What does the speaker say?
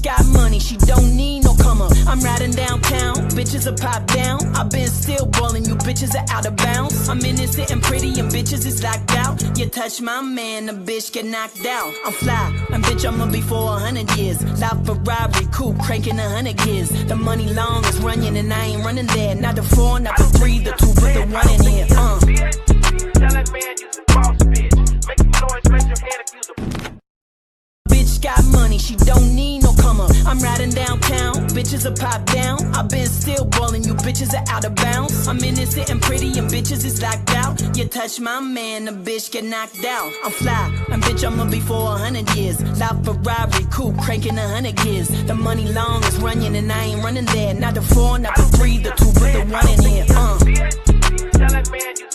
got money, she don't need no come up. I'm riding downtown, bitches are pop down. I've been still ballin', you bitches are out of bounds. I'm innocent and pretty and bitches is locked out. You touch my man, the bitch get knocked out. I'm fly, and bitch I'ma be for 100 years. Loud Ferrari, coupe, cranking 100 gears. The money long is running and I ain't running there. Not the 4, not the 3, the 2, but the 1 in here. Tell that man you the boss bitch. Make some noise, raise your hand if you the Bitch got money, she don't need no come up. I'm riding downtown, bitches are pop down. I've been still ballin', you bitches are out of bounds. I'm innocent and pretty and bitches is locked out. You touch my man, the bitch get knocked out. I'm fly, and bitch I'ma be for 100 years. Loud Ferrari, coupe, cranking 100 gears. The money long is running and I ain't running there. Not the 4, not the 3, the 2, but the 1 in here. Tell that man you